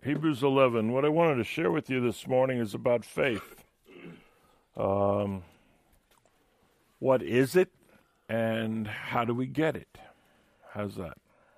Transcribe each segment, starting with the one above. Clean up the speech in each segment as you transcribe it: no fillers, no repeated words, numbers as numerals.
Hebrews 11. What I wanted to share with you this morning is about faith. What is it, and how do we get it? How's that?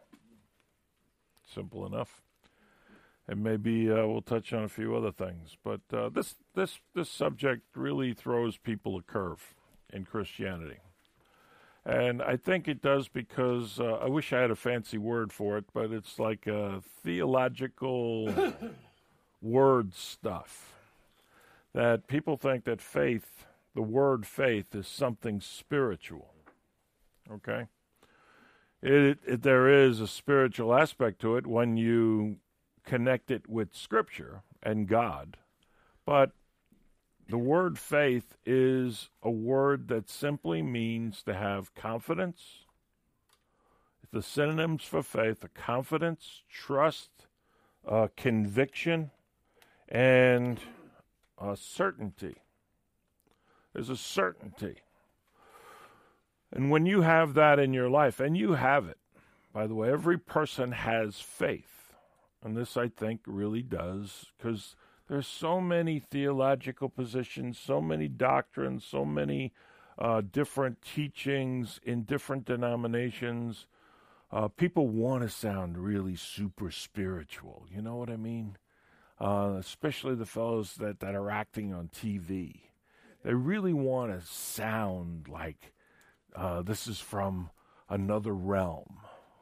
Simple enough. And maybe we'll touch on a few other things. But this subject really throws people a curve in Christianity. And I think it does because I wish I had a fancy word for it, but it's like a theological word stuff. That people think that faith, the word faith, is something spiritual. Okay? There is a spiritual aspect to it when you connect it with Scripture and God. But the word faith is a word that simply means to have confidence. The synonyms for faith are confidence, trust, conviction, and certainty. There's a certainty. And when you have that in your life, and you have it, by the way, every person has faith. And this, I think, really does, because there's so many theological positions, so many doctrines, so many different teachings in different denominations. People want to sound really super spiritual. You know what I mean? Especially the fellows that are acting on TV. They really want to sound like this is from another realm.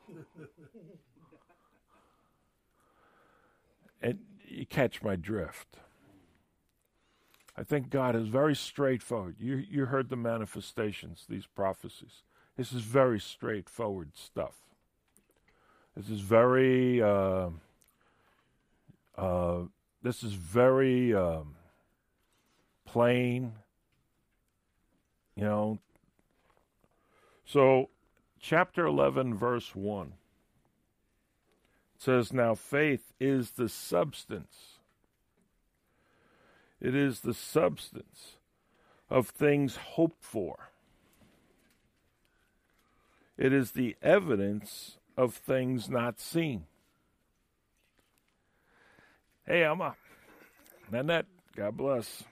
And you catch my drift. I think God is very straightforward. You heard the manifestations, these prophecies. This is very straightforward stuff. This is very plain, you know. So, chapter 11, verse 1. Says, now faith is the substance. It is the substance of things hoped for. It is the evidence of things not seen. Hey, Emma. Nanette, God bless.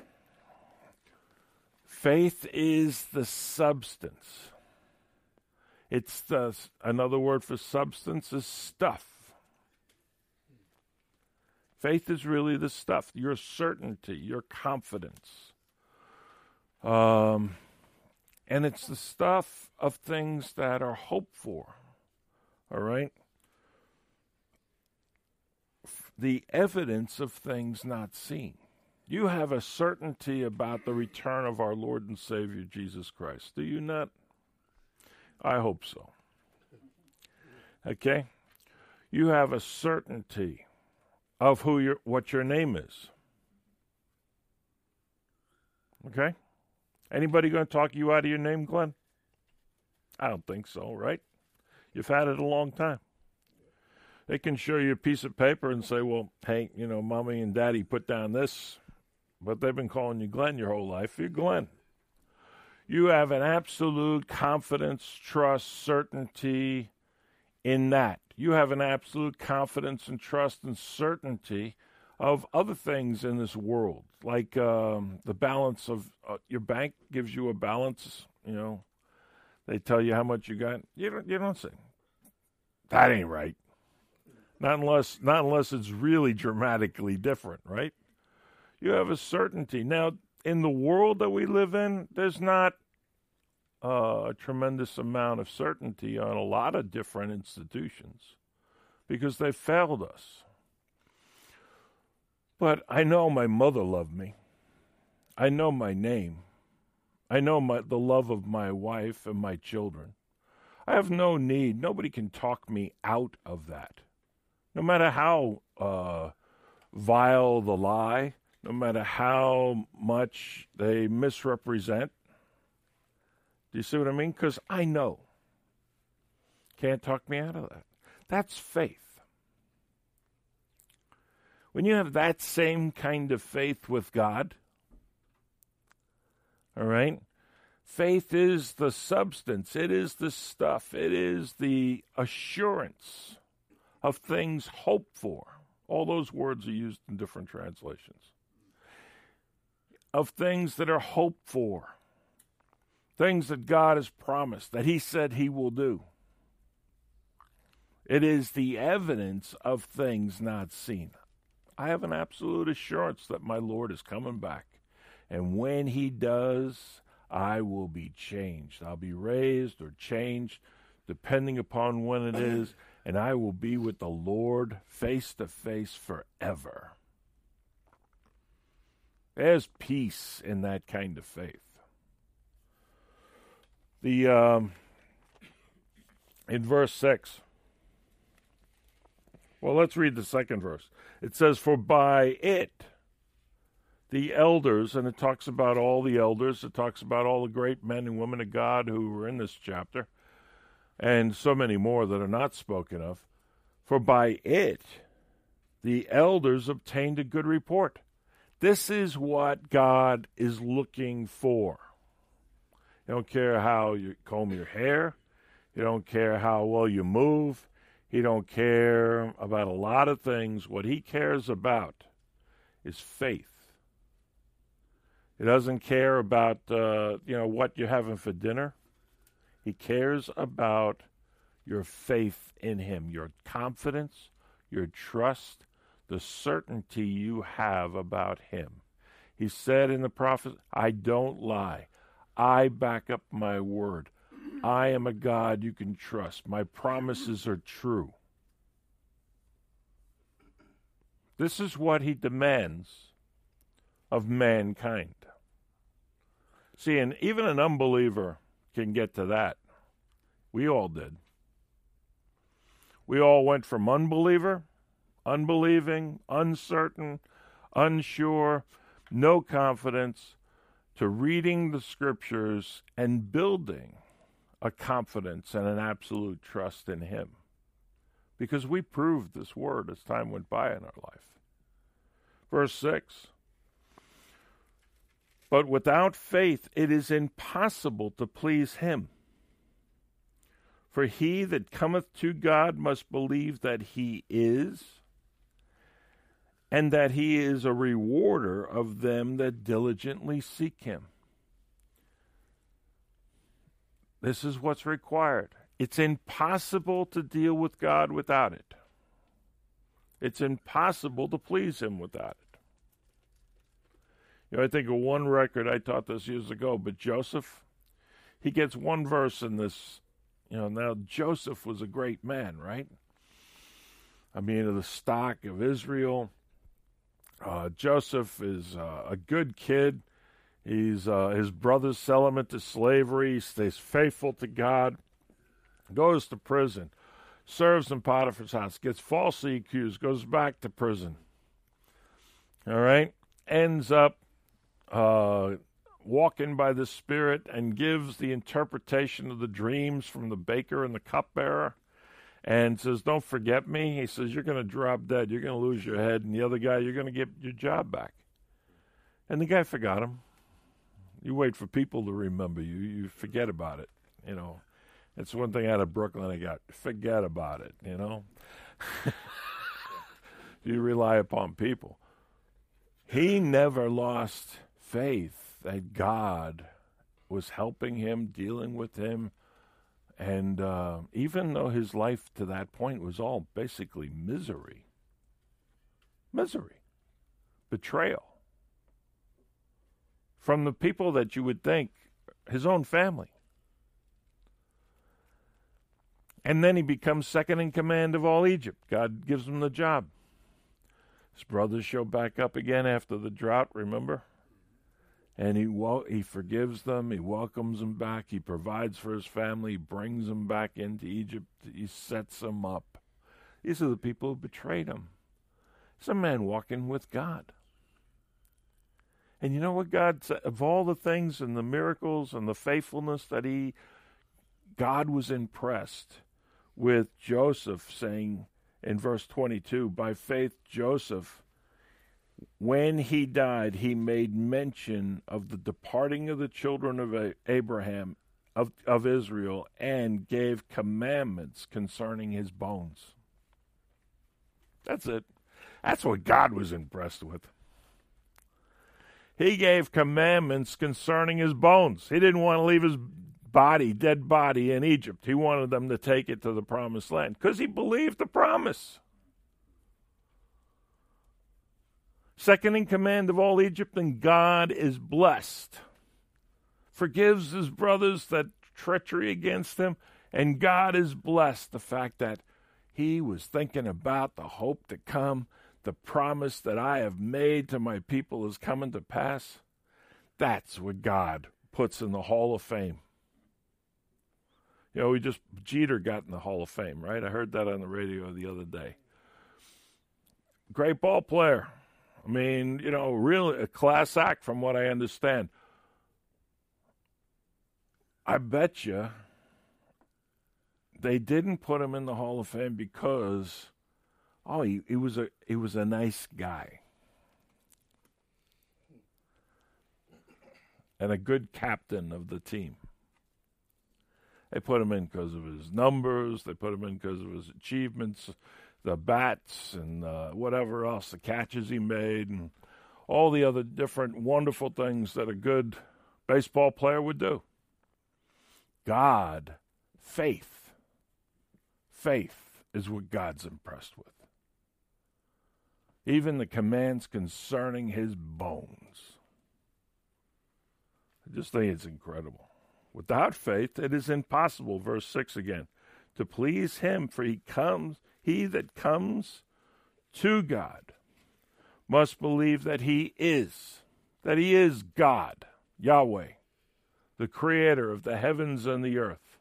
Faith is the substance. It's another word for substance is stuff. Faith is really the stuff, your certainty, your confidence. And it's the stuff of things that are hoped for. All right? The evidence of things not seen. You have a certainty about the return of our Lord and Savior, Jesus Christ. Do you not? I hope so. Okay? You have a certainty of what your name is. Okay? Anybody going to talk you out of your name, Glenn? I don't think so, right? You've had it a long time. They can show you a piece of paper and say, well, hey, mommy and daddy put down this, but they've been calling you Glenn your whole life. You're Glenn. You have an absolute confidence, trust, certainty in that. You have an absolute confidence and trust and certainty of other things in this world, like the balance of your bank gives you a balance. They tell you how much you got. You don't say that ain't right. Not unless it's really dramatically different, right? You have a certainty. Now, in the world that we live in, there's not a tremendous amount of certainty on a lot of different institutions because they failed us. But I know my mother loved me. I know my name. I know the love of my wife and my children. I have no need. Nobody can talk me out of that. No matter how vile the lie, no matter how much they misrepresent. Do you see what I mean? Because I know. Can't talk me out of that. That's faith. When you have that same kind of faith with God, all right, faith is the substance. It is the stuff. It is the assurance of things hoped for. All those words are used in different translations. Of things that are hoped for. Things that God has promised, that he said he will do. It is the evidence of things not seen. I have an absolute assurance that my Lord is coming back. And when he does, I will be changed. I'll be raised or changed, depending upon when it is, and I will be with the Lord face to face forever. There's peace in that kind of faith. In verse 6, well, let's read the second verse. It says, for by it, the elders, and it talks about all the elders, it talks about all the great men and women of God who were in this chapter, and so many more that are not spoken of. For by it, the elders obtained a good report. This is what God is looking for. You don't care how you comb your hair. You don't care how well you move. He don't care about a lot of things. What he cares about is faith. He doesn't care about what you're having for dinner. He cares about your faith in him, your confidence, your trust, the certainty you have about him. He said in the prophet, I don't lie. I back up my word. I am a God you can trust. My promises are true. This is what he demands of mankind. See, and even an unbeliever can get to that. We all did. We all went from unbeliever, unbelieving, uncertain, unsure, no confidence, to reading the scriptures and building a confidence and an absolute trust in him. Because we proved this word as time went by in our life. Verse 6. But without faith it is impossible to please him. For he that cometh to God must believe that he is, and that he is a rewarder of them that diligently seek him. This is what's required. It's impossible to deal with God without it. It's impossible to please him without it. I think of one record, I taught this years ago, but Joseph, he gets one verse in this. Now Joseph was a great man, right? I mean, of the stock of Israel. Joseph is a good kid. His brothers sell him into slavery. He stays faithful to God. Goes to prison. Serves in Potiphar's house. Gets falsely accused. Goes back to prison. All right? Ends up walking by the Spirit and gives the interpretation of the dreams from the baker and the cupbearer. And says, don't forget me. He says, you're going to drop dead. You're going to lose your head. And the other guy, you're going to get your job back. And the guy forgot him. You wait for people to remember you. You forget about it, That's one thing out of Brooklyn I got. Forget about it, You rely upon people. He never lost faith that God was helping him, dealing with him. And even though his life to that point was all basically misery, betrayal from the people that you would think, his own family. And then he becomes second in command of all Egypt. God gives him the job. His brothers show back up again after the drought, remember? And he forgives them. He welcomes them back. He provides for his family. He brings them back into Egypt. He sets them up. These are the people who betrayed him. It's a man walking with God. And you know what God said? Of all the things and the miracles and the faithfulness that God was impressed with Joseph, saying in verse 22, by faith Joseph, when he died, he made mention of the departing of the children of Abraham, of Israel, and gave commandments concerning his bones. That's it. That's what God was impressed with. He gave commandments concerning his bones. He didn't want to leave his dead body in Egypt. He wanted them to take it to the promised land because he believed the promise. Second in command of all Egypt, and God is blessed. Forgives his brothers that treachery against him, and God is blessed. The fact that he was thinking about the hope to come, the promise that I have made to my people is coming to pass. That's what God puts in the Hall of Fame. You know, Jeter got in the Hall of Fame, right? I heard that on the radio the other day. Great ball player. I mean, you know, really a class act from what I understand. I bet you they didn't put him in the Hall of Fame because, he was a nice guy. And a good captain of the team. They put him in because of his numbers. They put him in because of his achievements, the bats and whatever else, the catches he made, and all the other different wonderful things that a good baseball player would do. God, faith is what God's impressed with. Even the commands concerning his bones. I just think it's incredible. Without faith, it is impossible, verse 6 again, to please him, for he that comes to God must believe that he is God, Yahweh, the creator of the heavens and the earth,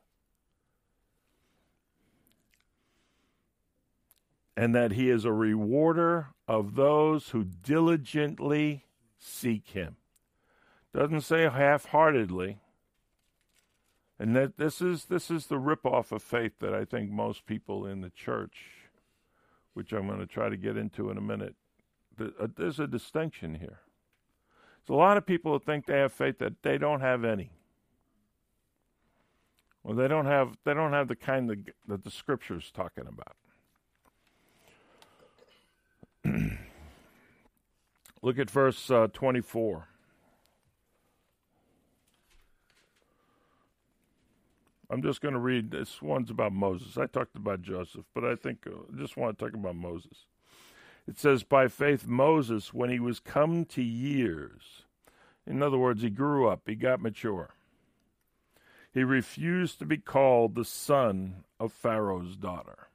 and that he is a rewarder of those who diligently seek him. Doesn't say half-heartedly. And that this is the ripoff of faith that I think most people in the church, which I'm going to try to get into in a minute, there's a distinction here. There's a lot of people who think they have faith that they don't have any. Well, they don't have the kind that the Scripture's talking about. Look at verse 24. I'm just going to read, this one's about Moses. I talked about Joseph, but I think I just want to talk about Moses. It says, by faith Moses, when he was come to years, in other words, he grew up, he got mature. He refused to be called the son of Pharaoh's daughter.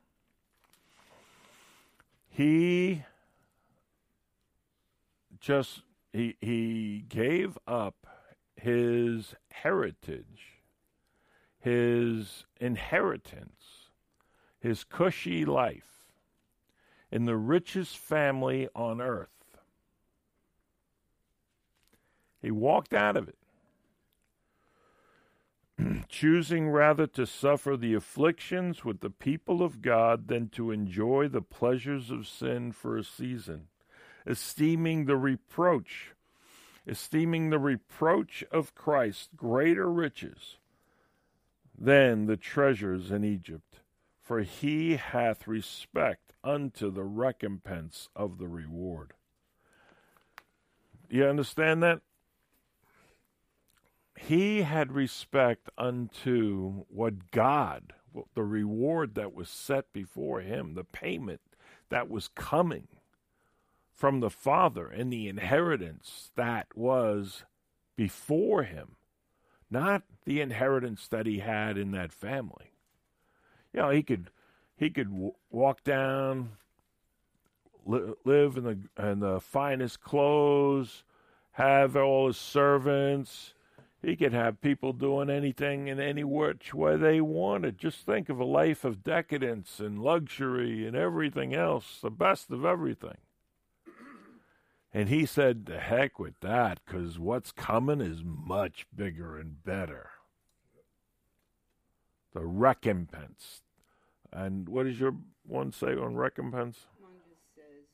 He gave up his heritage, his inheritance, his cushy life in the richest family on earth. He walked out of it, choosing rather to suffer the afflictions with the people of God than to enjoy the pleasures of sin for a season, esteeming the reproach of Christ greater riches than the treasures in Egypt, for he hath respect unto the recompense of the reward. You understand that? He had respect unto what God, the reward that was set before him, the payment that was coming from the Father, and the inheritance that was before him. Not the inheritance that he had in that family. You know, he could walk down, live in the finest clothes, have all his servants. He could have people doing anything in any which way they wanted. Just think of a life of decadence and luxury and everything else, the best of everything. And he said, the heck with that, because what's coming is much bigger and better. The recompense. And what does your one say on recompense? One just says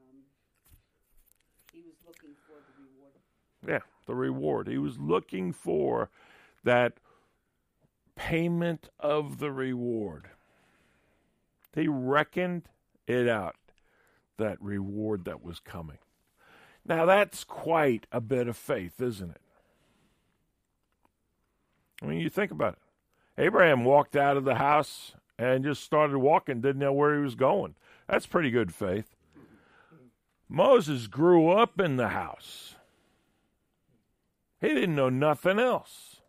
he was looking for the reward. Yeah, the reward. He was looking for that payment of the reward. He reckoned it out. that reward that was coming. Now, that's quite a bit of faith, isn't it? I mean, you think about it. Abraham walked out of the house and just started walking, didn't know where he was going. That's pretty good faith. Moses grew up in the house. He didn't know nothing else.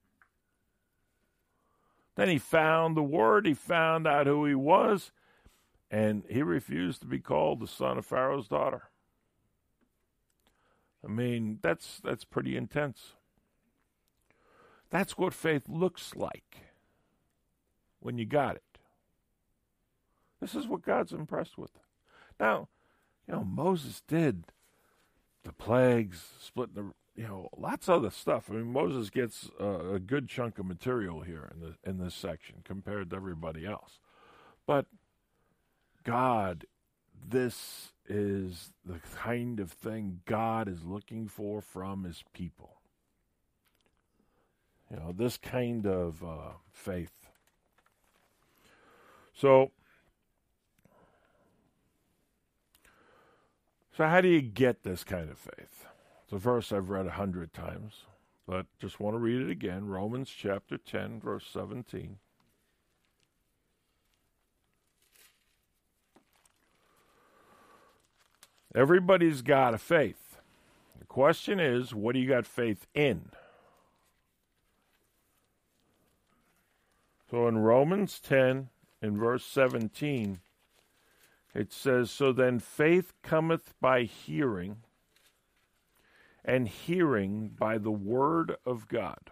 Then he found the word, he found out who he was, and he refused to be called the son of Pharaoh's daughter. I mean, that's pretty intense. That's what faith looks like when you got it. This is what God's impressed with. Now, Moses did the plagues, splitting lots of other stuff. I mean, Moses gets a good chunk of material here in this section compared to everybody else. But God, this is the kind of thing God is looking for from his people. This kind of faith. So how do you get this kind of faith? It's a verse I've read 100 times, but just want to read it again. Romans chapter 10, verse 17. Everybody's got a faith. The question is, what do you got faith in? So in Romans 10, in verse 17, it says, "So then faith cometh by hearing, and hearing by the word of God."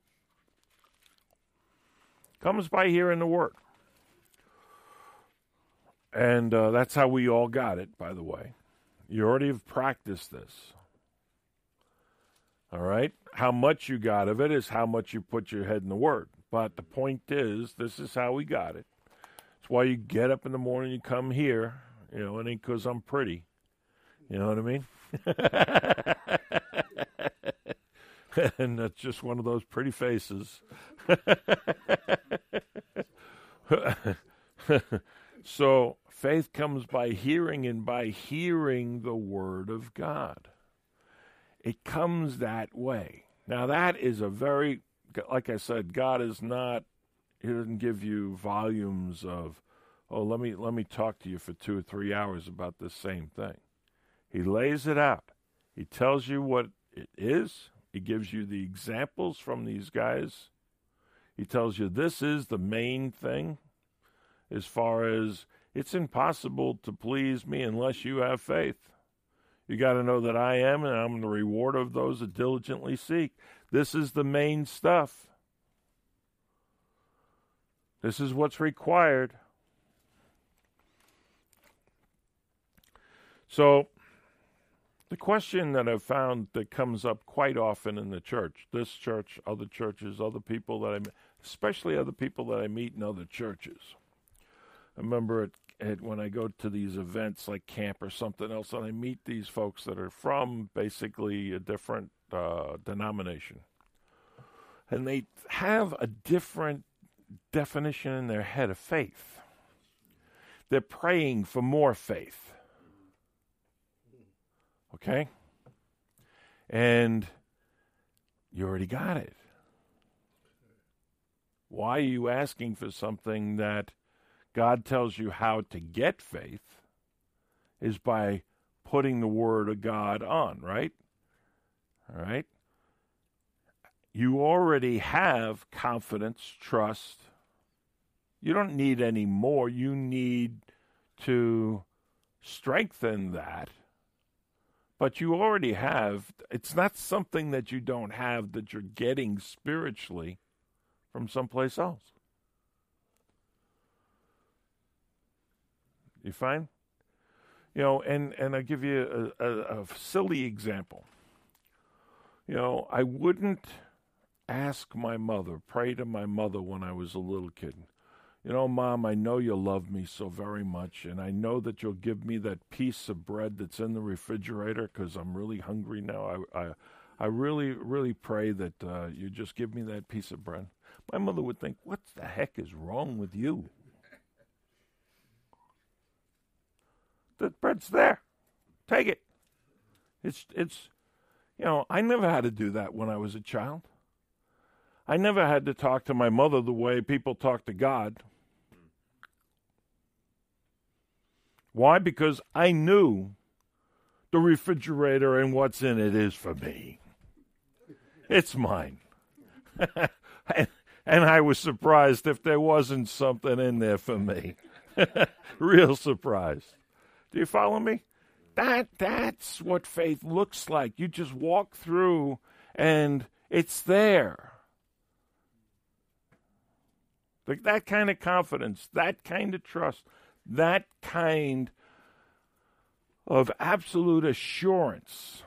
Comes by hearing the word. And that's how we all got it, by the way. You already have practiced this. All right? How much you got of it is how much you put your head in the word. But the point is, this is how we got it. It's why you get up in the morning, you come here. It ain't because I'm pretty. You know what I mean? And that's just one of those pretty faces. So faith comes by hearing, and by hearing the word of God. It comes that way. Now that is a very, like I said, God is not, he doesn't give you volumes of, let me talk to you for 2 or 3 hours about this same thing. He lays it out. He tells you what it is. He gives you the examples from these guys. He tells you this is the main thing as far as it's impossible to please me unless you have faith. You got to know that I am, and I'm the reward of those that diligently seek. This is the main stuff. This is what's required. So, the question that I've found that comes up quite often in the church, this church, other churches, other people that I meet, especially other people that I meet in other churches. I remember when I go to these events like camp or something else, and I meet these folks that are from basically a different denomination. And they have a different definition in their head of faith. They're praying for more faith. Okay? And you already got it. Why are you asking for something that God tells you how to get faith is by putting the Word of God on, right? All right? You already have confidence, trust. You don't need any more. You need to strengthen that. But you already have. It's not something that you don't have that you're getting spiritually from someplace else. You find? And I give you a silly example. I wouldn't ask my mother, pray to my mother when I was a little kid. Mom, I know you love me so very much, and I know that you'll give me that piece of bread that's in the refrigerator because I'm really hungry now. I really, really pray that you just give me that piece of bread. My mother would think, what the heck is wrong with you? The bread's there. Take it. It's I never had to do that when I was a child. I never had to talk to my mother the way people talk to God. Why? Because I knew the refrigerator and what's in it is for me. It's mine. And I was surprised if there wasn't something in there for me. Real surprised. Do you follow me? That's what faith looks like. You just walk through and it's there. Like that kind of confidence, that kind of trust, that kind of absolute assurance.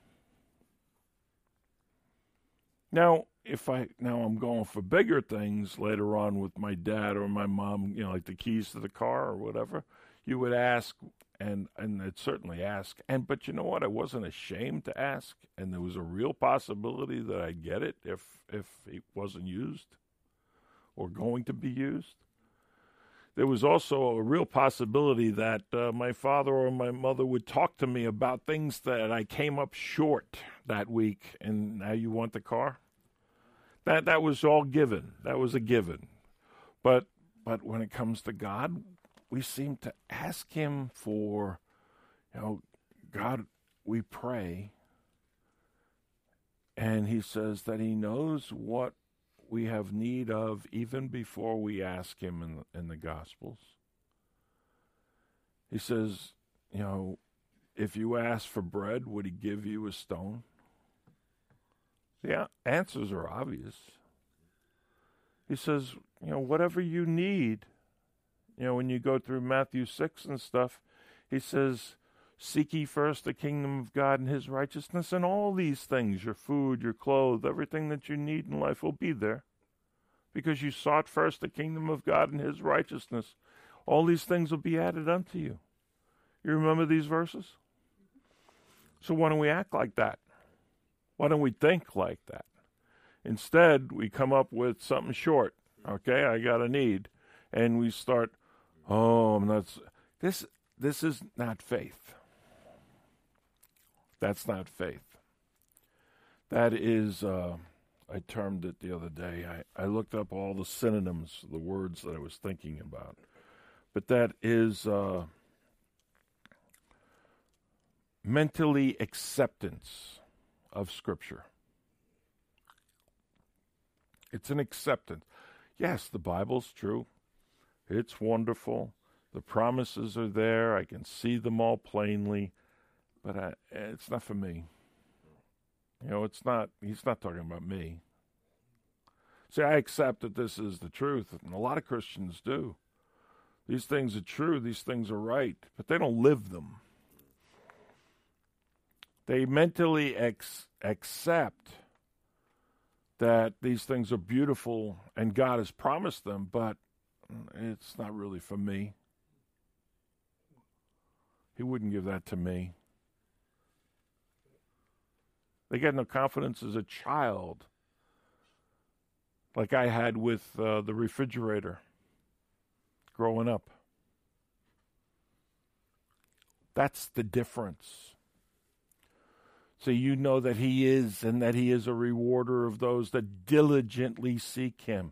Now I'm going for bigger things later on with my dad or my mom, like the keys to the car or whatever. You would ask, and I'd certainly ask. But you know what? I wasn't ashamed to ask, and there was a real possibility that I'd get it if it wasn't used or going to be used. There was also a real possibility that my father or my mother would talk to me about things that I came up short that week, and now you want the car? That was all given. That was a given. But when it comes to God, we seem to ask him for, God, we pray. And he says that he knows what we have need of even before we ask him in the Gospels. He says, if you ask for bread, would he give you a stone? The answers are obvious. He says, whatever you need, when you go through Matthew 6 and stuff, he says, seek ye first the kingdom of God and his righteousness, and all these things, your food, your clothes, everything that you need in life will be there. Because you sought first the kingdom of God and his righteousness. All these things will be added unto you. You remember these verses? So why don't we act like that? Why don't we think like that? Instead, we come up with something short. Okay, I got a need. And we start, I'm not... This is not faith. That's not faith. That is, I termed it the other day. I looked up all the synonyms, the words that I was thinking about. But that is mentally acceptance of Scripture. It's an acceptance. Yes, the Bible's true. It's wonderful. The promises are there. I can see them all plainly. But it's not for me. It's not. He's not talking about me. See, I accept that this is the truth, and a lot of Christians do. These things are true. These things are right. But they don't live them. They mentally accept that these things are beautiful and God has promised them, but it's not really for me. He wouldn't give that to me. They get no confidence as a child, like I had with the refrigerator growing up. That's the difference. So you know that he is, and that he is a rewarder of those that diligently seek him.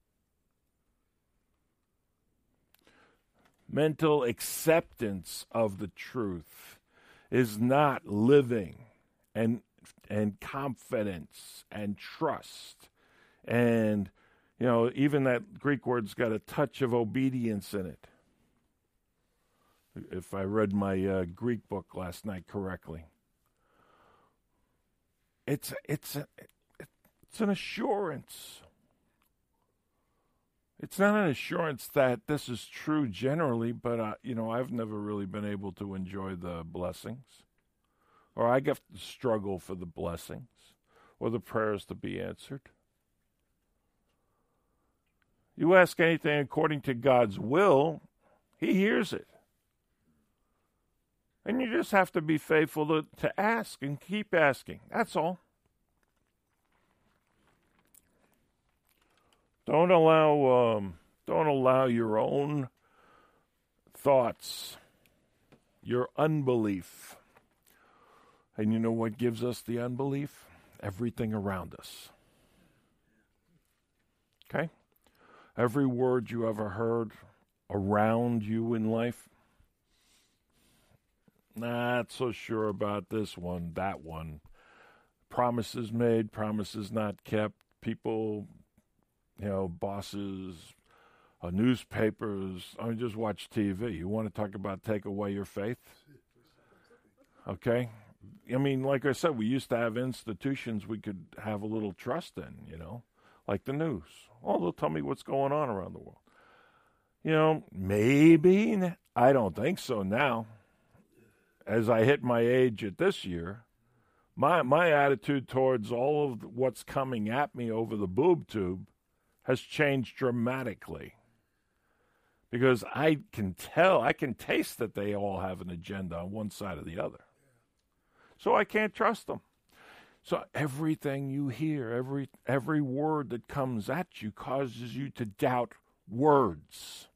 Mental acceptance of the truth is not living and confidence and trust. And, even that Greek word's got a touch of obedience in it. If I read my Greek book last night correctly. It's an assurance. It's not an assurance that this is true generally, but I've never really been able to enjoy the blessings, or I get to struggle for the blessings or the prayers to be answered. You ask anything according to God's will, he hears it. And you just have to be faithful to ask and keep asking. That's all. Don't allow your own thoughts, your unbelief. And you know what gives us the unbelief? Everything around us. Okay? Every word you ever heard around you in life, not so sure about this one, that one. Promises made, promises not kept. People, bosses, newspapers. I mean, just watch TV. You want to talk about take away your faith? Okay? I mean, like I said, we used to have institutions we could have a little trust in, like the news. Oh, they'll tell me what's going on around the world. Maybe. I don't think so now. As I hit my age at this year, my attitude towards all of what's coming at me over the boob tube has changed dramatically. Because I can taste that they all have an agenda on one side or the other. So I can't trust them. So everything you hear, every word that comes at you causes you to doubt words.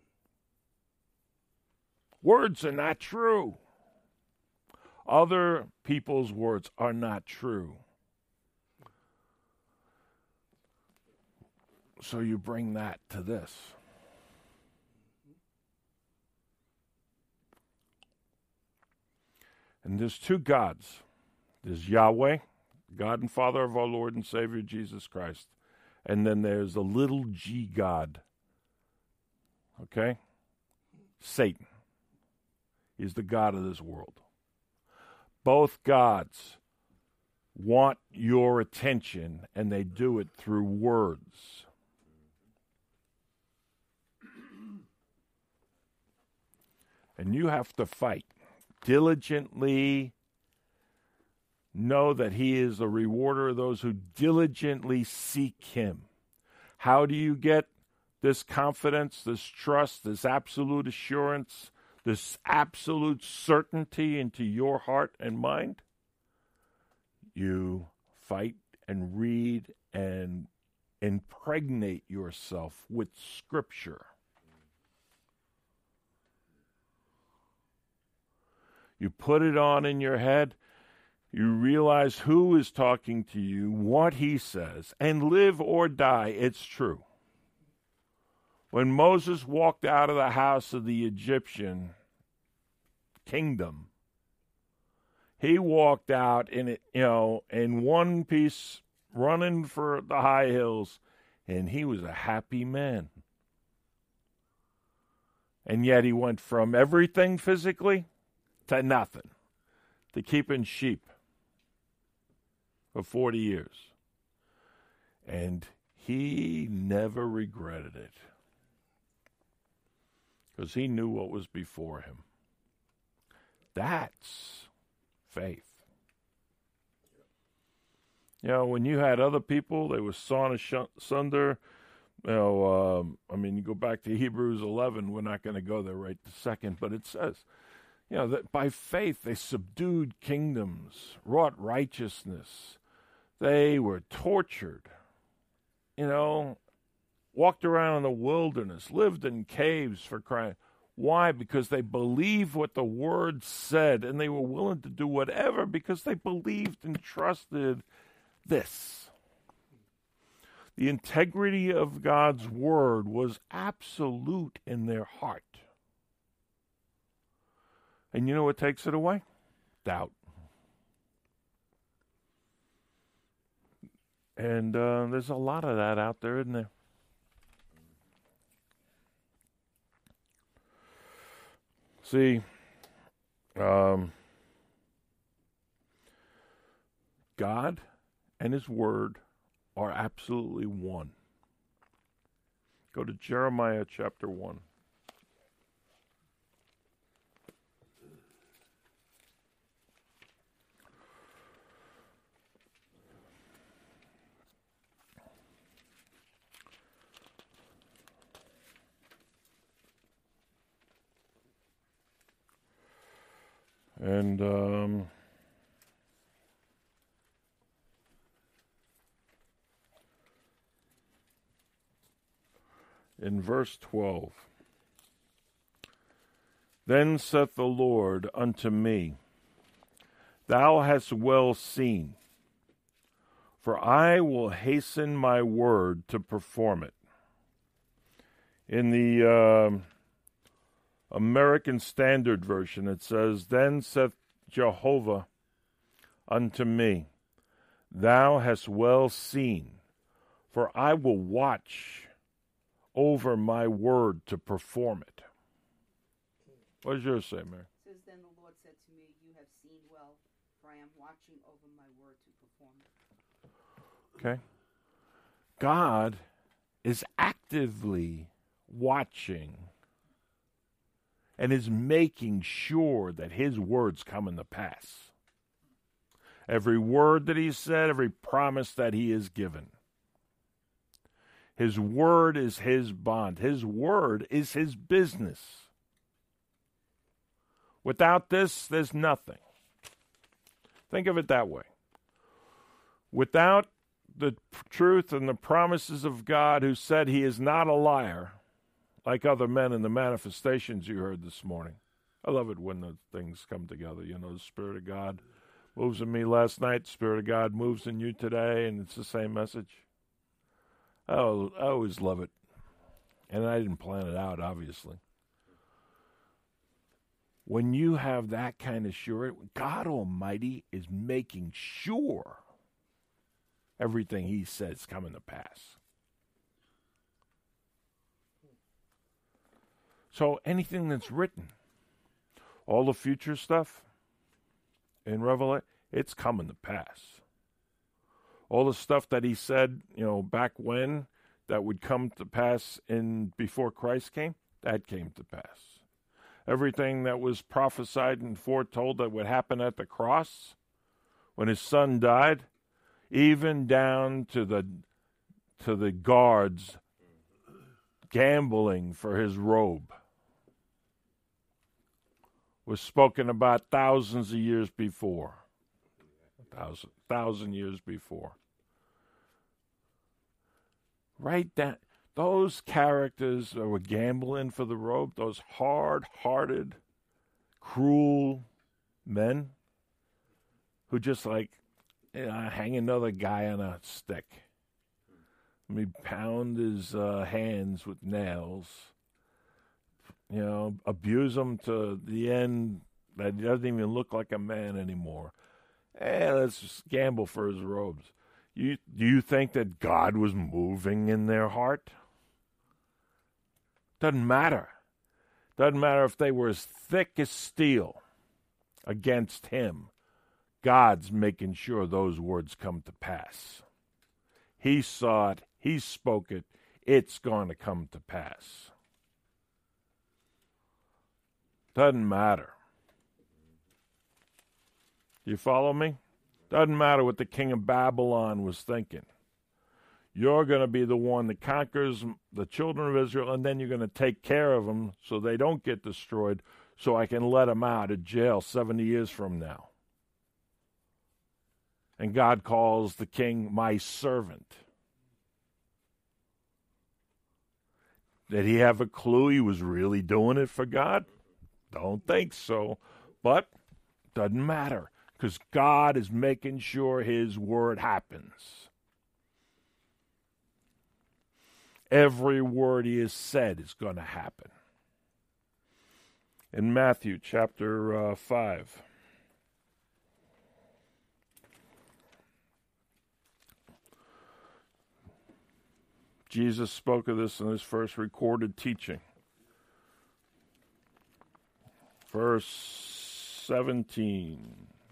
Words are not true. Other people's words are not true. So you bring that to this. And there's two gods. There's Yahweh, God and Father of our Lord and Savior Jesus Christ. And then there's a little g God. Okay? Satan. He's the god of this world. Both gods want your attention, and they do it through words. And you have to fight. Diligently know that he is the rewarder of those who diligently seek him. How do you get this confidence, this trust, this absolute assurance, this absolute certainty into your heart and mind? You fight and read and impregnate yourself with Scripture. You put it on in your head. You realize who is talking to you, what he says, and live or die, it's true. When Moses walked out of the house of the Egyptian kingdom, he walked out in one piece, running for the high hills, and he was a happy man. And yet he went from everything physically to nothing, to keeping sheep for 40 years. And he never regretted it, because he knew what was before him. That's faith. When you had other people, they were sawn asunder. You go back to Hebrews 11. We're not going to go there right this second, but it says, that by faith they subdued kingdoms, wrought righteousness. They were tortured, walked around in the wilderness, lived in caves for crying. Why? Because they believed what the Word said, and they were willing to do whatever because they believed and trusted this. The integrity of God's Word was absolute in their heart. And you know what takes it away? Doubt. And there's a lot of that out there, isn't there? See, God and His Word are absolutely one. Go to Jeremiah chapter 1. And in verse 12, Then saith the Lord unto me, Thou hast well seen, for I will hasten my word to perform it. In the American Standard Version, it says, Then saith Jehovah unto me, Thou hast well seen, for I will watch over my word to perform it. What does yours say, Mary? It says, Then the Lord said to me, You have seen well, for I am watching over my word to perform it. Okay. God is actively watching and is making sure that his words come into pass. Every word that he said, every promise that he has given. His word is his bond. His word is his business. Without this, there's nothing. Think of it that way. Without the truth and the promises of God, who said he is not a liar, like other men in the manifestations you heard this morning. I love it when the things come together. You know, the Spirit of God moves in me last night, the Spirit of God moves in you today, and it's the same message. Oh, I always love it. And I didn't plan it out, obviously. When you have that kind of surety, God Almighty is making sure everything he says coming to pass. So anything that's written, all the future stuff in Revelation, it's coming to pass. All the stuff that he said, back when that would come to pass before Christ came, that came to pass. Everything that was prophesied and foretold that would happen at the cross, when his son died, even down to the guards gambling for his robe, was spoken about thousands of years before. Thousand years before. Right down. Those characters that were gambling for the robe, those hard-hearted, cruel men who just hang another guy on a stick. Let me pound his hands with nails. Abuse him to the end that he doesn't even look like a man anymore. Let's just gamble for his robes. Do you think that God was moving in their heart? Doesn't matter. Doesn't matter if they were as thick as steel against him. God's making sure those words come to pass. He saw it. He spoke it. It's going to come to pass. Doesn't matter. Do you follow me? Doesn't matter what the king of Babylon was thinking. You're going to be the one that conquers the children of Israel, and then you're going to take care of them so they don't get destroyed, so I can let them out of jail 70 years from now. And God calls the king my servant. Did he have a clue he was really doing it for God? Don't think so. But doesn't matter, because God is making sure his word happens. Every word he has said is going to happen. In Matthew chapter 5. Jesus spoke of this in his first recorded teaching. Verse 17.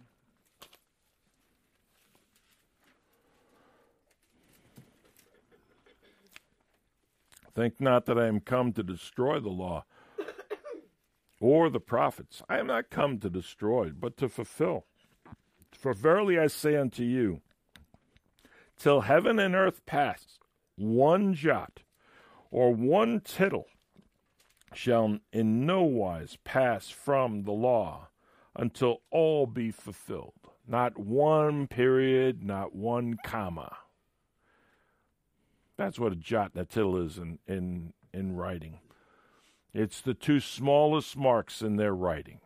Think not that I am come to destroy the law or the prophets. I am not come to destroy, but to fulfill. For verily I say unto you, till heaven and earth pass, one jot or one tittle shall in no wise pass from the law until all be fulfilled. Not one period, not one comma. That's what a jot and a tittle is in writing. It's the two smallest marks in their writing.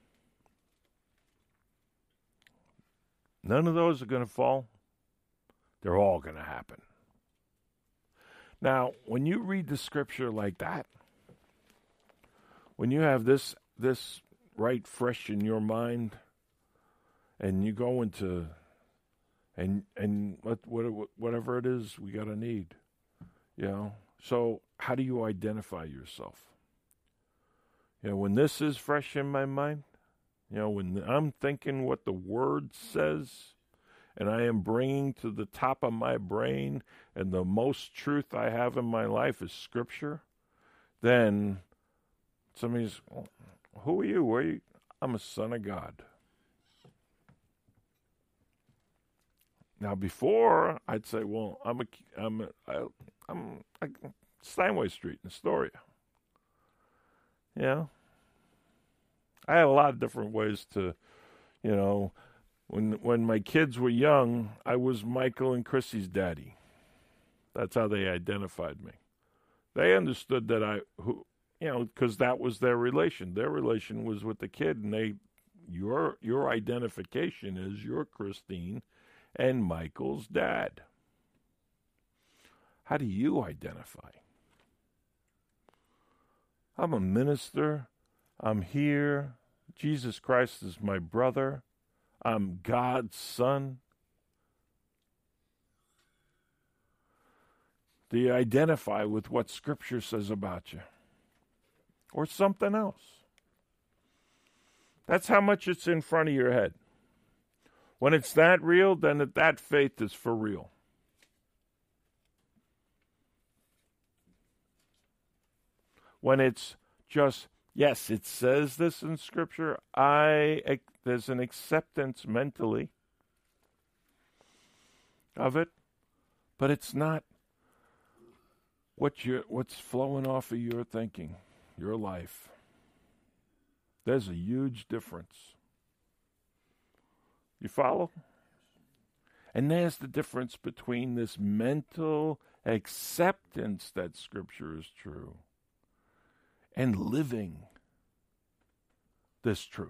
None of those are going to fall. They're all going to happen. Now, when you read the scripture like that, when you have this right fresh in your mind, and you go into and whatever it is we got to need, So how do you identify yourself? When this is fresh in my mind, when I'm thinking what the Word says, and I am bringing to the top of my brain, and the most truth I have in my life is Scripture, then somebody's, well, who are you? Where are you? I'm a son of God. Now, before I'd say, well, I'm like Steinway Street in Astoria. I had a lot of different ways to, when my kids were young, I was Michael and Chrissy's daddy. That's how they identified me. They understood that because that was their relation. Their relation was with the kid, and your identification is you're Christine and Michael's dad. How do you identify? I'm a minister. I'm here. Jesus Christ is my brother. I'm God's son. Do you identify with what Scripture says about you? Or something else? That's how much it's in front of your head. When it's that real, then that faith is for real. When it's just, yes, it says this in Scripture, there's an acceptance mentally of it, but it's not what's flowing off of your thinking, your life. There's a huge difference. You follow? And there's the difference between this mental acceptance that Scripture is true and living this truth.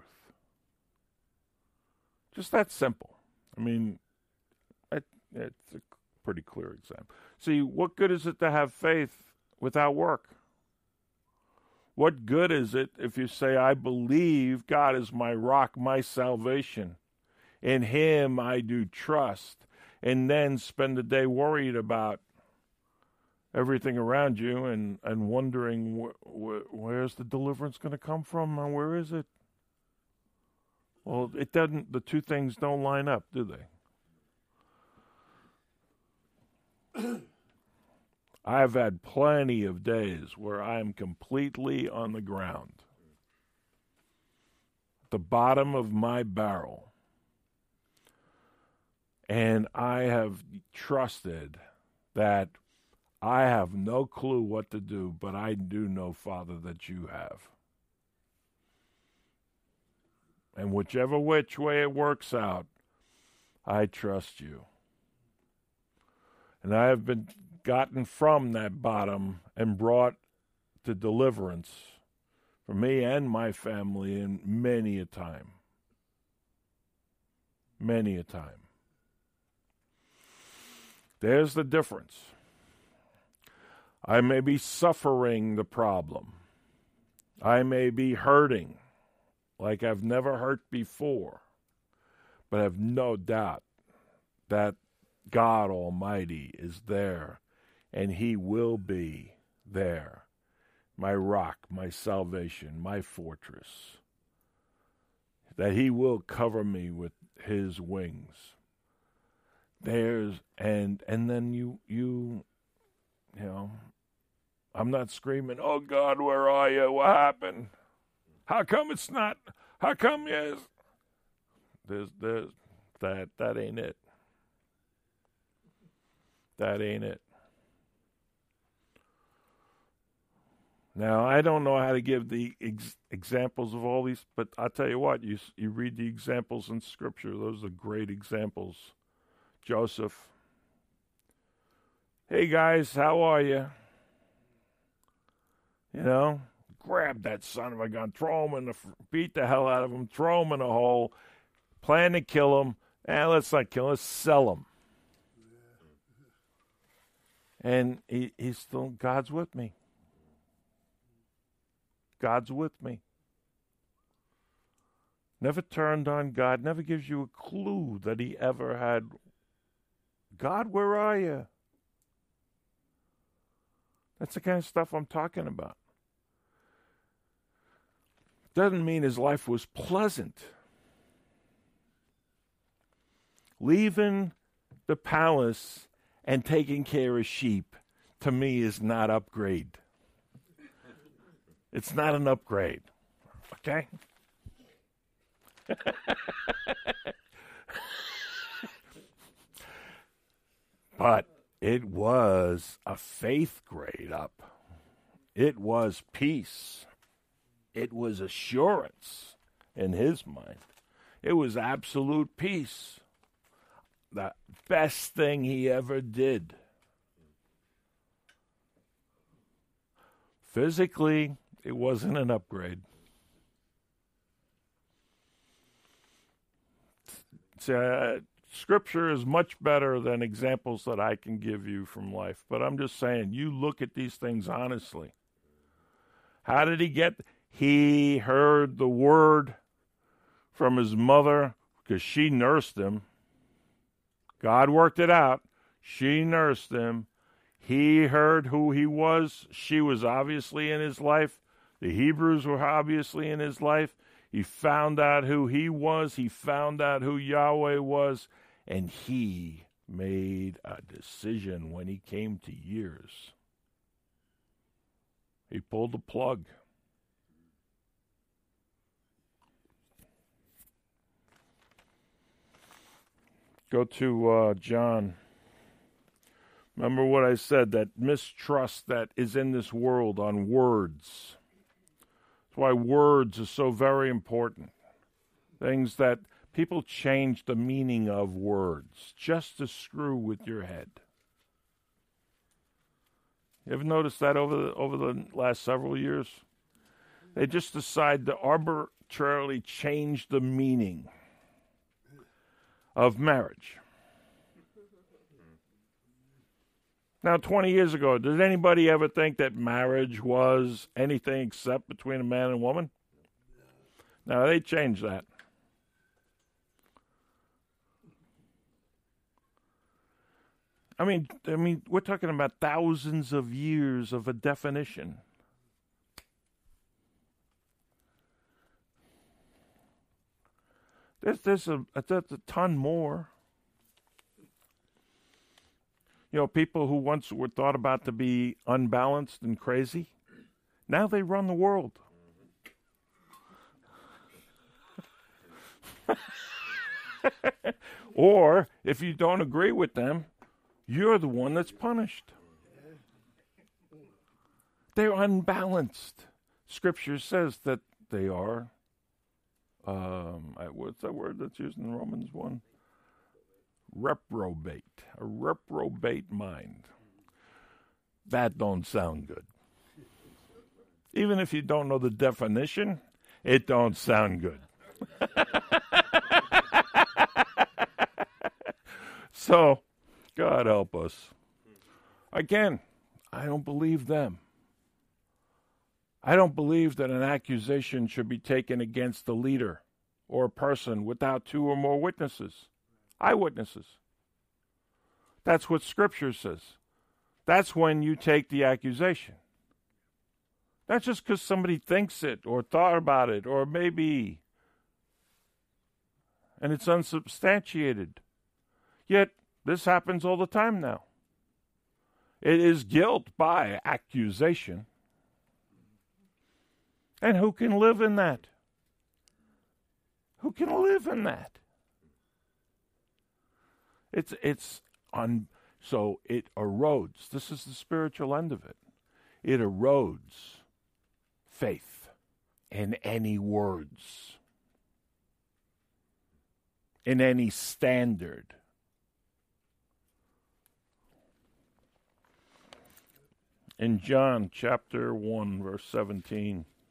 Just that simple. I mean, it's a pretty clear example. See, what good is it to have faith without work? What good is it if you say, I believe God is my rock, my salvation. In Him I do trust, and then spend the day worried about everything around you and wondering where's the deliverance going to come from and where is it? Well, it doesn't. The two things don't line up, do they? I've had plenty of days where I'm completely on the ground, the bottom of my barrel, and I have trusted that I have no clue what to do, but I do know, Father, that you have. And which way it works out, I trust you. And I have been gotten from that bottom and brought to deliverance for me and my family in many a time. Many a time. There's the difference. I may be suffering the problem. I may be hurting like I've never hurt before, but I have no doubt that God Almighty is there, and He will be there, my rock, my salvation, my fortress, that He will cover me with His wings. And then you know, I'm not screaming, oh God, where are you? What happened? How come it's not? How come yes? There's that ain't it. That ain't it. Now, I don't know how to give the examples of all these, but I'll tell you what, you read the examples in Scripture. Those are great examples. Joseph. Hey, guys, how are you? You know, grab that son of a gun, throw him beat the hell out of him, throw him in a hole, plan to kill him. Let's not kill him, let's sell him. And he's still, God's with me. God's with me. Never turned on God, never gives you a clue that he ever had, God, where are you? That's the kind of stuff I'm talking about. Doesn't mean his life was pleasant. Leaving the palace and taking care of sheep, to me, is not upgrade. It's not an upgrade. Okay? But it was a faith grade up. It was peace. It was assurance in his mind. It was absolute peace. The best thing he ever did. Physically, it wasn't an upgrade. Scripture is much better than examples that I can give you from life. But I'm just saying, you look at these things honestly. How did he get? He heard the word from his mother because she nursed him. God worked it out. She nursed him. He heard who he was. She was obviously in his life. The Hebrews were obviously in his life. He found out who he was. He found out who Yahweh was. And he made a decision when he came to years. He pulled the plug. Go to John. Remember what I said, that mistrust that is in this world on words. That's why words are so very important. Things that people change the meaning of words just to screw with your head. You ever noticed that over the last several years? They just decide to arbitrarily change the meaning of marriage. Now, 20 years ago, did anybody ever think that marriage was anything except between a man and a woman? No, they changed that. I mean, we're talking about thousands of years of a definition. There's a ton more. You know, people who once were thought about to be unbalanced and crazy, now they run the world. Or, if you don't agree with them, you're the one that's punished. They're unbalanced. Scripture says that they are. What's that word that's used in Romans 1? Reprobate. A reprobate mind. That don't sound good. Even if you don't know the definition, it don't sound good. So, God help us. Again, I don't believe them. I don't believe that an accusation should be taken against the leader or a person without two or more witnesses. Eyewitnesses. That's what Scripture says. That's when you take the accusation. Not just because somebody thinks it or thought about it or maybe, and it's unsubstantiated. Yet, this happens all the time now. It is guilt by accusation. And who can live in that? Who can live in that? So it erodes. This is the spiritual end of it. It erodes faith in any words, in any standard. In John chapter 1, verse 17,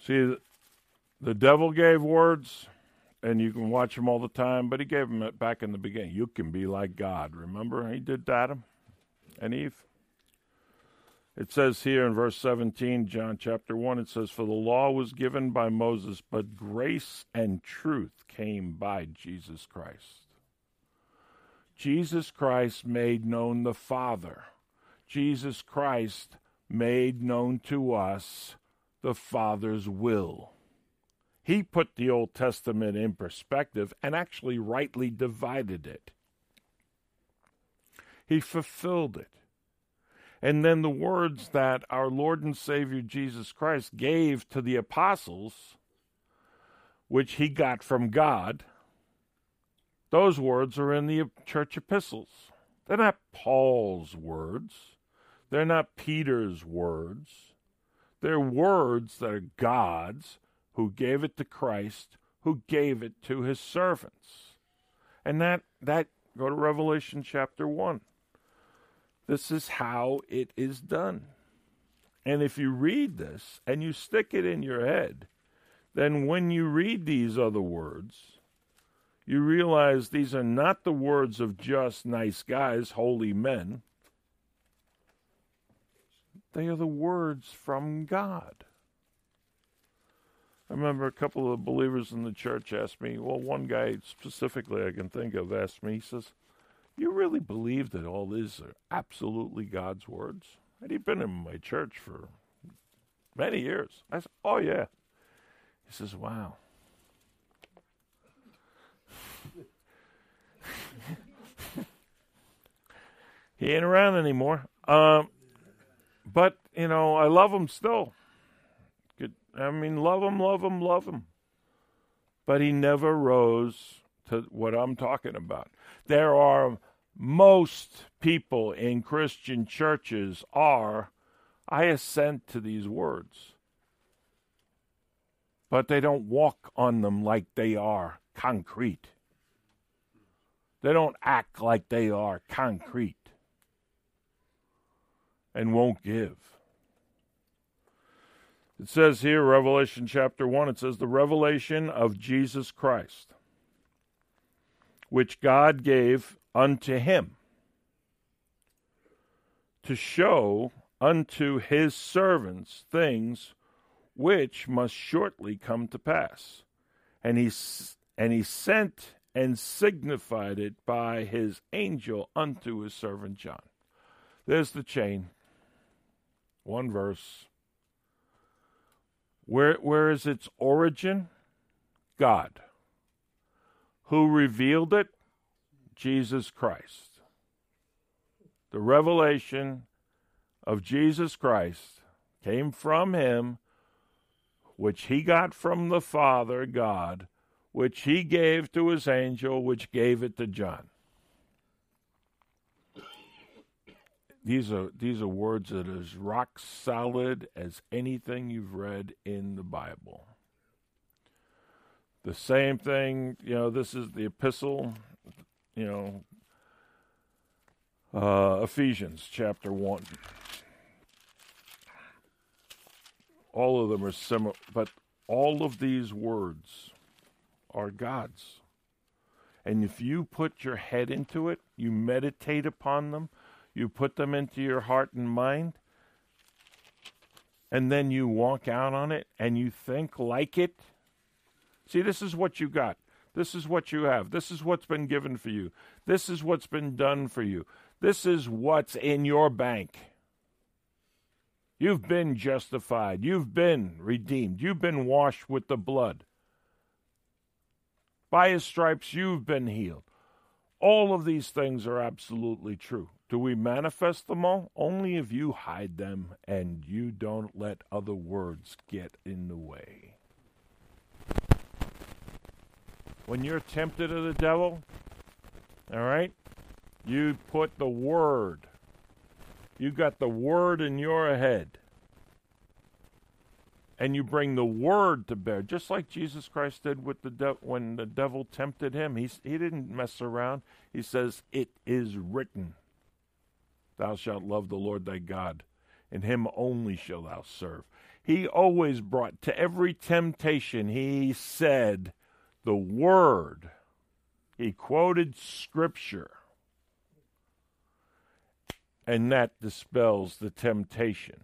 See, the devil gave words, and you can watch him all the time, but he gave them back in the beginning. You can be like God. Remember? He did to Adam and Eve. It says here in verse 17, John chapter 1, it says, "For the law was given by Moses, but grace and truth came by Jesus Christ." Jesus Christ made known the Father. Jesus Christ made known to us the Father's will. He put the Old Testament in perspective and actually rightly divided it. He fulfilled it. And then the words that our Lord and Savior Jesus Christ gave to the apostles, which he got from God, those words are in the church epistles. They're not Paul's words. They're not Peter's words. They're words that are God's, who gave it to Christ, who gave it to his servants. And that go to Revelation chapter 1. This is how it is done. And if you read this and you stick it in your head, then when you read these other words, you realize these are not the words of just nice guys, holy men. They are the words from God. I remember a couple of believers in the church asked me, well, one guy specifically I can think of asked me, he says, "You really believe that all these are absolutely God's words?" And he'd been in my church for many years. I said, "Oh, yeah." He says, "Wow." He ain't around anymore. But, I love him still. Love him. But he never rose to what I'm talking about. There are most people in Christian churches I assent to these words. But they don't walk on them like they are concrete. They don't act like they are concrete. And won't give. It says here, Revelation chapter 1, it says, "The revelation of Jesus Christ, which God gave unto him, to show unto his servants things which must shortly come to pass. And he sent and signified it by his angel unto his servant John." There's the chain. One verse. Where is its origin? God. Who revealed it? Jesus Christ. The revelation of Jesus Christ came from him, which he got from the Father, God, which he gave to his angel, which gave it to John. These are words that are as rock solid as anything you've read in the Bible. The same thing, this is the epistle, Ephesians chapter 1. All of them are similar, but all of these words are God's. And if you put your head into it, you meditate upon them, you put them into your heart and mind, and then you walk out on it and you think like it. See, this is what you got. This is what you have. This is what's been given for you. This is what's been done for you. This is what's in your bank. You've been justified. You've been redeemed. You've been washed with the blood. By his stripes, you've been healed. All of these things are absolutely true. Do we manifest them all? Only if you hide them and you don't let other words get in the way. When you're tempted of the devil, all right, you put the word. You got the word in your head. And you bring the word to bear, just like Jesus Christ did with when the devil tempted him. He didn't mess around. He says, "It is written, thou shalt love the Lord thy God and him only shalt thou serve. He always brought to every temptation, he said the word. He quoted Scripture. And that dispels the temptation.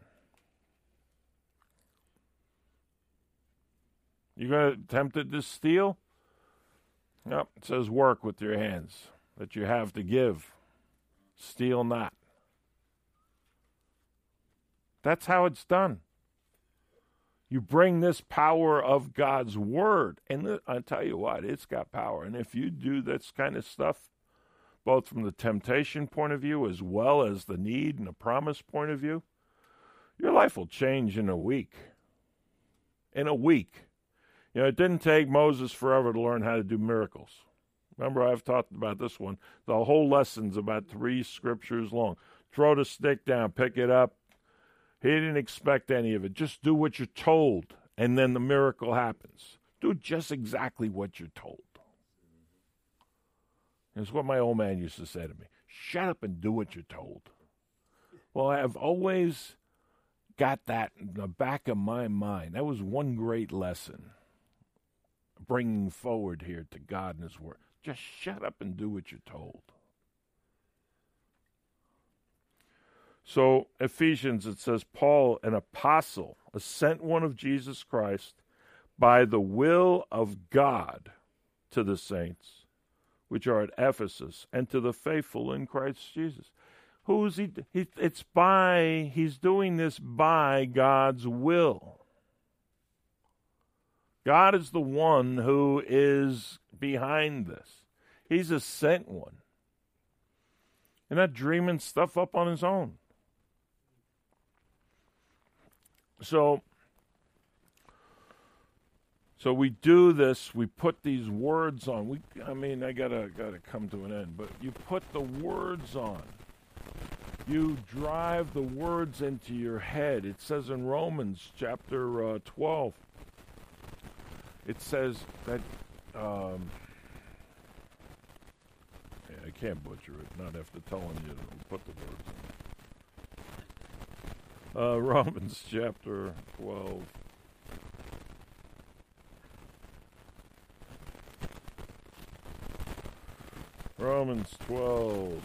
You going to tempted to steal? No, it says work with your hands, that you have to give. Steal not. That's how it's done. You bring this power of God's word. And I tell you what, it's got power. And if you do this kind of stuff, both from the temptation point of view as well as the need and the promise point of view, your life will change in a week. In a week. You know, it didn't take Moses forever to learn how to do miracles. Remember, I've talked about this one. The whole lesson's about 3 scriptures long. Throw the stick down, pick it up. He didn't expect any of it. Just do what you're told, and then the miracle happens. Do just exactly what you're told. It's what my old man used to say to me. Shut up and do what you're told. Well, I've always got that in the back of my mind. That was one great lesson, bringing forward here to God and his word. Just shut up and do what you're told. So, Ephesians, it says, Paul, an apostle, a sent one of Jesus Christ, by the will of God, to the saints, which are at Ephesus, and to the faithful in Christ Jesus. Who is he? He's doing this by God's will. God is the one who is behind this. He's a sent one. He's not dreaming stuff up on his own. So we do this. We put these words on. I gotta come to an end. But you put the words on. You drive the words into your head. It says in Romans chapter 12. It says that. I can't butcher it. Not after telling you to put the words on. Romans chapter 12. Romans 12.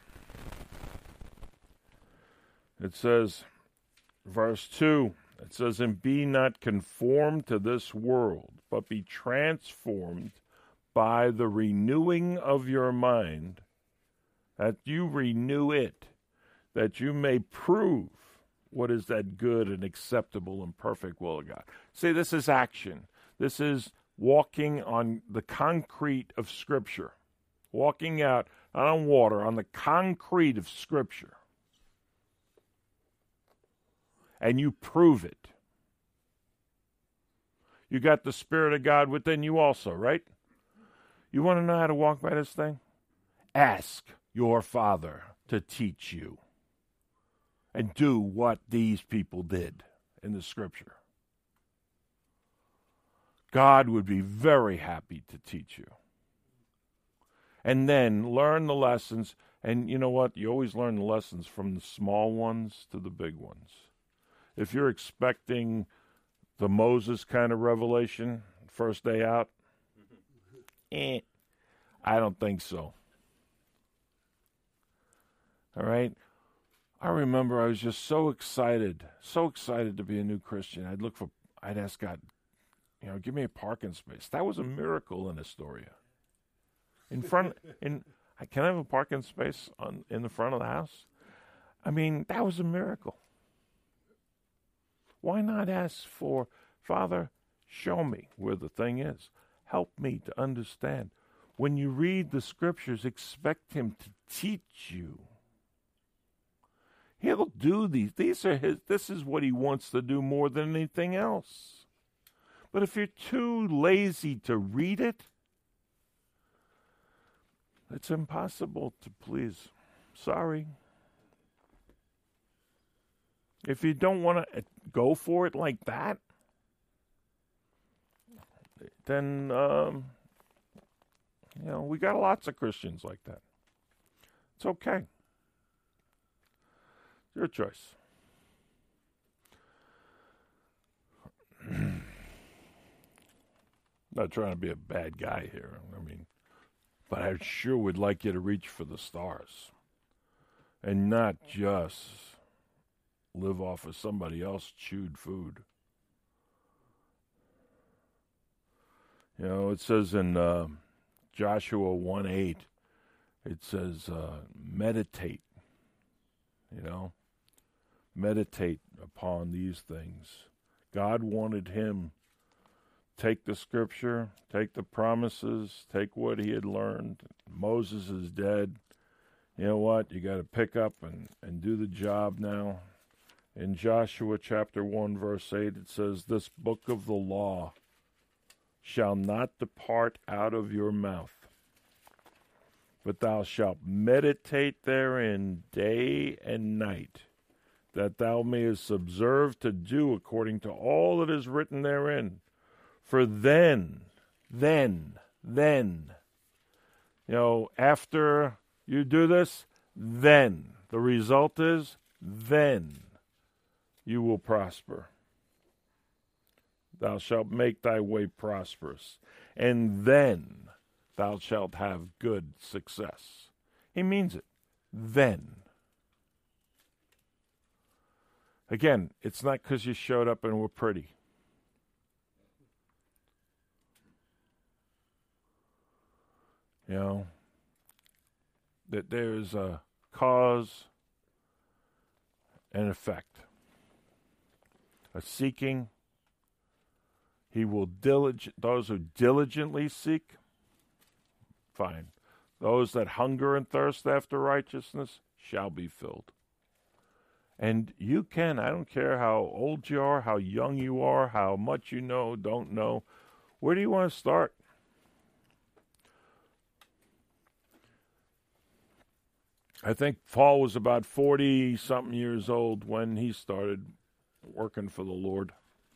It says, verse 2, it says, and be not conformed to this world, but be transformed by the renewing of your mind, that you renew it, that you may prove what is that good and acceptable and perfect will of God. See, this is action. This is walking on the concrete of Scripture. Walking out, not on water, on the concrete of Scripture. And you prove it. You got the Spirit of God within you also, right? You want to know how to walk by this thing? Ask your Father to teach you. And do what these people did in the Scripture. God would be very happy to teach you. And then learn the lessons. And you know what? You always learn the lessons from the small ones to the big ones. If you're expecting the Moses kind of revelation, first day out, I don't think so. All right? I remember I was just so excited to be a new Christian. I'd ask God, give me a parking space. That was a miracle in Astoria. Can I have a parking space in the front of the house? I mean, that was a miracle. Why not ask for, Father, show me where the thing is. Help me to understand. When you read the Scriptures, expect him to teach you. He'll do these. This is what he wants to do more than anything else. But if you're too lazy to read it, it's impossible to please. Sorry. If you don't want to go for it like that, then, we got lots of Christians like that. It's okay. Your choice. Not trying to be a bad guy here. I mean, but I sure would like you to reach for the stars and not just live off of somebody else chewed food. You know, it says in Joshua 1:8, it says, meditate, you know, meditate upon these things. God wanted him take the scripture, take the promises, take what he had learned. Moses is dead. You know what? You got to pick up and do the job now. In Joshua chapter 1, verse 8, it says, "This book of the law shall not depart out of your mouth, but thou shalt meditate therein day and night, that thou mayest observe to do according to all that is written therein. For then, you know, after you do this, then, the result is, then you will prosper. Thou shalt make thy way prosperous, and then thou shalt have good success." He means it. Then. Again, it's not because you showed up and were pretty. You know, that there's a cause and effect. A seeking. He will those who diligently seek, fine. Those that hunger and thirst after righteousness shall be filled. And you can, I don't care how old you are, how young you are, how much you know, don't know. Where do you want to start? I think Paul was about 40-something years old when he started working for the Lord.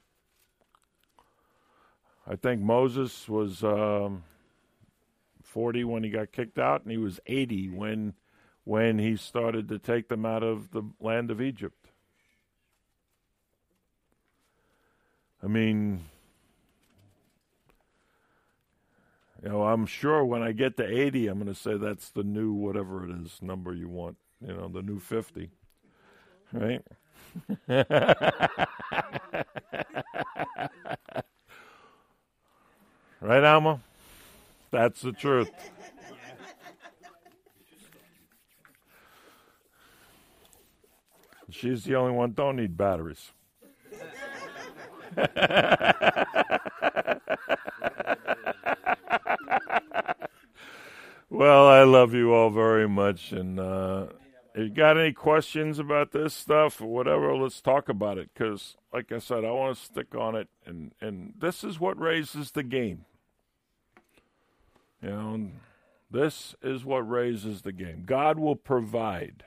I think Moses was 40 when he got kicked out, and he was 80 when he started to take them out of the land of Egypt. I mean, you know, I'm sure when I get to 80, I'm going to say that's the new whatever it is number you want, you know, the new 50, right? Right, Alma? That's the truth. She's the only one don't need batteries. Well, I love you all very much, and if you got any questions about this stuff or whatever, let's talk about it, because, like I said, I want to stick on it, and this is what raises the game. You know, this is what raises the game. God will provide.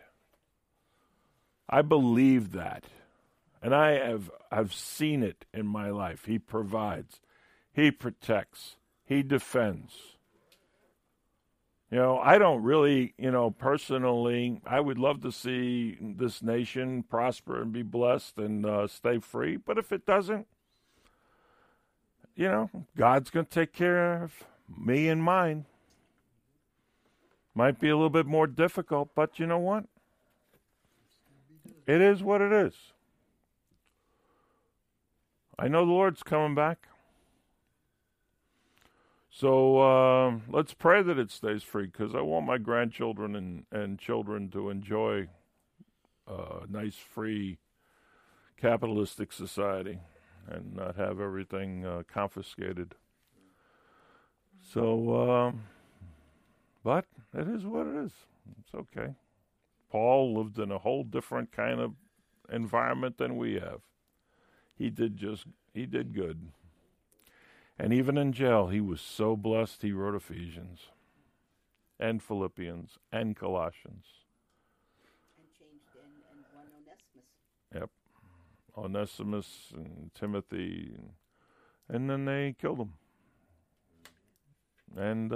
I believe that. And I've seen it in my life. He provides. He protects. He defends. You know, I don't really, you know, personally, I would love to see this nation prosper and be blessed and stay free. But if it doesn't, you know, God's going to take care of me and mine. Might be a little bit more difficult, but you know what? It is what it is. I know the Lord's coming back. So let's pray that it stays free, because I want my grandchildren and children to enjoy a nice, free, capitalistic society and not have everything confiscated. So, but it is what it is. It's okay. Paul lived in a whole different kind of environment than we have. He did good. And even in jail, he was so blessed, he wrote Ephesians and Philippians and Colossians. And changed and one Onesimus. Yep. Onesimus and Timothy. And then they killed him. And,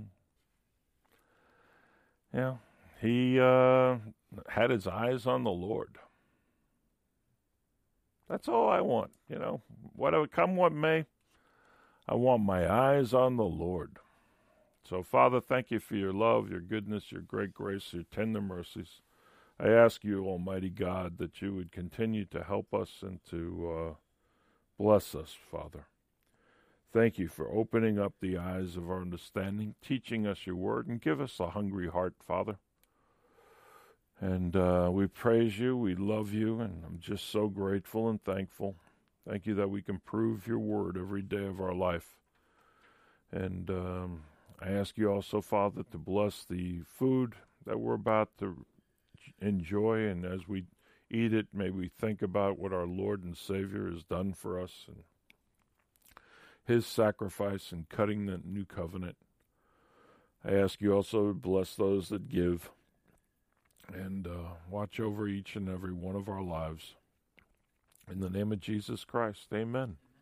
yeah, he had his eyes on the Lord. That's all I want, you know. Whatever, come what may, I want my eyes on the Lord. So, Father, thank you for your love, your goodness, your great grace, your tender mercies. I ask you, Almighty God, that you would continue to help us and to bless us, Father. Thank you for opening up the eyes of our understanding, teaching us your word, and give us a hungry heart, Father. And we praise you, we love you, and I'm just so grateful and thankful. Thank you that we can prove your word every day of our life. And I ask you also, Father, to bless the food that we're about to enjoy, and as we eat it, may we think about what our Lord and Savior has done for us and his sacrifice in cutting the new covenant. I ask you also to bless those that give and watch over each and every one of our lives. In the name of Jesus Christ, amen.